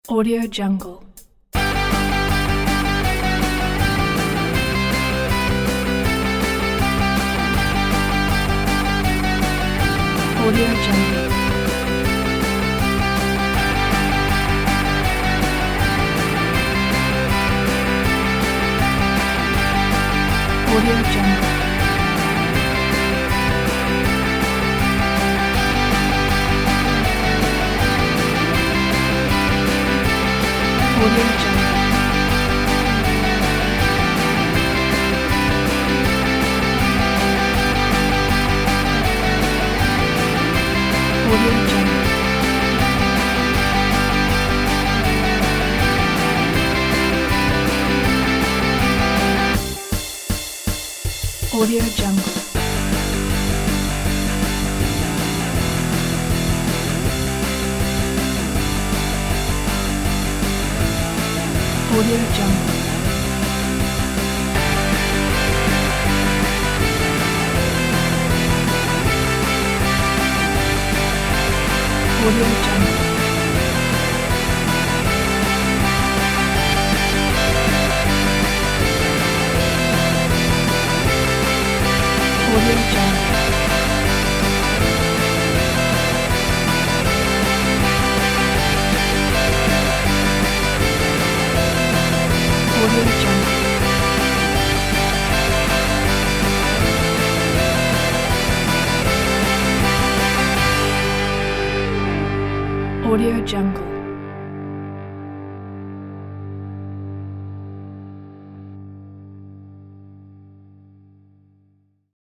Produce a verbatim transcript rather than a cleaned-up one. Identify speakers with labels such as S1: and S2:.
S1: Audio Jungle. Audio Jungle. Audio Jungle. Audio Jungle. Audio Jungle. Audio Jungle. Audio Jungle. Audio Jungle. Audio Jungle. Audio Jungle. Audio Jungle.